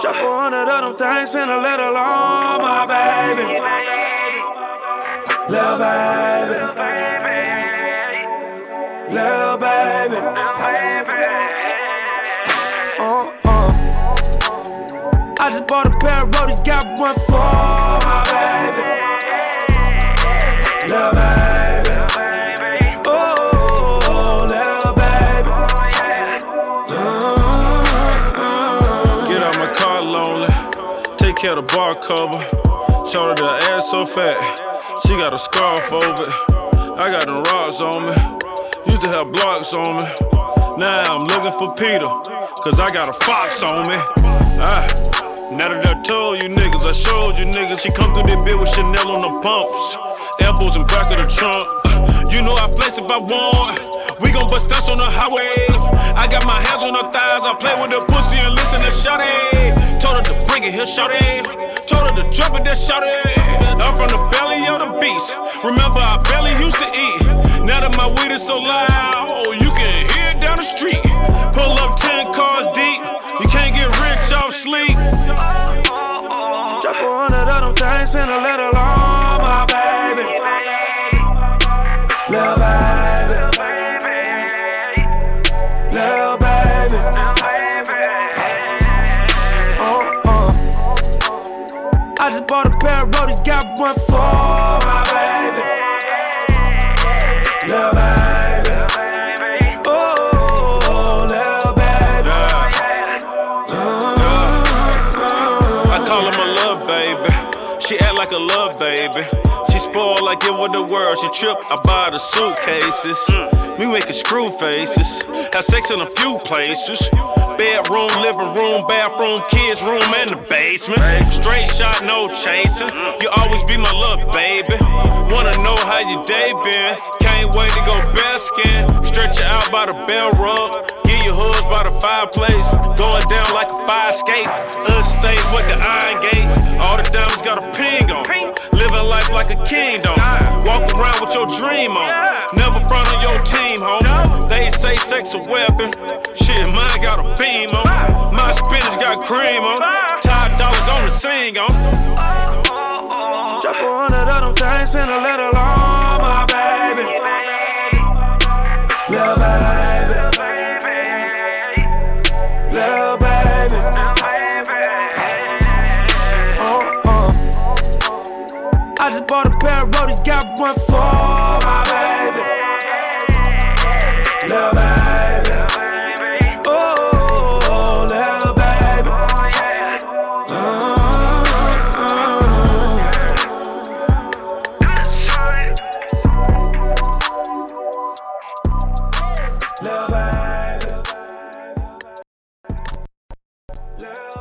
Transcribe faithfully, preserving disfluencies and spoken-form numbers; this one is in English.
Drop a hundred of them things, spend a little on my baby. Lil' baby, lil' baby, uh, uh. I just bought a pair of roadies, got one for my baby. Lil' baby, oh, lil' baby. uh, Get out my car lonely, take care of the bar cover. Showed her the ass so fat, she got a scarf over it. I got them rocks on me, used to have blocks on me. Now I'm looking for Peter, cause I got a fox on me. Ah, now that I told you niggas, I showed you niggas. She come through that bit with Chanel on the pumps, elbows in back of the trunk. You know I flex if I want, we gon' bust us on the highway. I got my hands on her thighs, I play with the pussy and listen to shawty. Told her to bring it here, shawty. Told her to drop it, that shawty. I'm from the belly of the beast. Remember I barely used to eat. Now that my weed is so loud, oh, you can hear it down the street. Pull up ten cars deep, you can't get rich off sleep. Drop a hundred of them things, spend a little on my baby. Lil' baby, lil' baby, uh, uh. I just bought a pair of roadies, got one for my baby. Lil' baby, oh, lil' baby. I call her my love baby, she act like a love baby. She spoiled like it was the world. She trip, I buy the suitcases. We making screw faces. Have sex in a few places. Bedroom, living room, bathroom, kids room, and the basement. Straight shot, no chasing. You always be my love, baby. Wanna know how your day been? Can't wait to go basking. Stretch you out by the bell rug. Give your hoods by the fireplace. Going down like a fire skate. Estate with the iron gates. All the diamonds got a ping on. Living life like a kingdom. Walk around with your dream on. Never front on your team, home. They say sex a weapon. Shit, mine got a beam on. My spinach got cream on. Top dollar gonna sing on. Drop a hundred of them things, spend a little on my baby. Lil' baby, lil' baby, uh, uh. I just bought a pair of roadies, got one for my baby. Lil' baby, oh, lil' baby, uh, uh. Lil' baby, lil'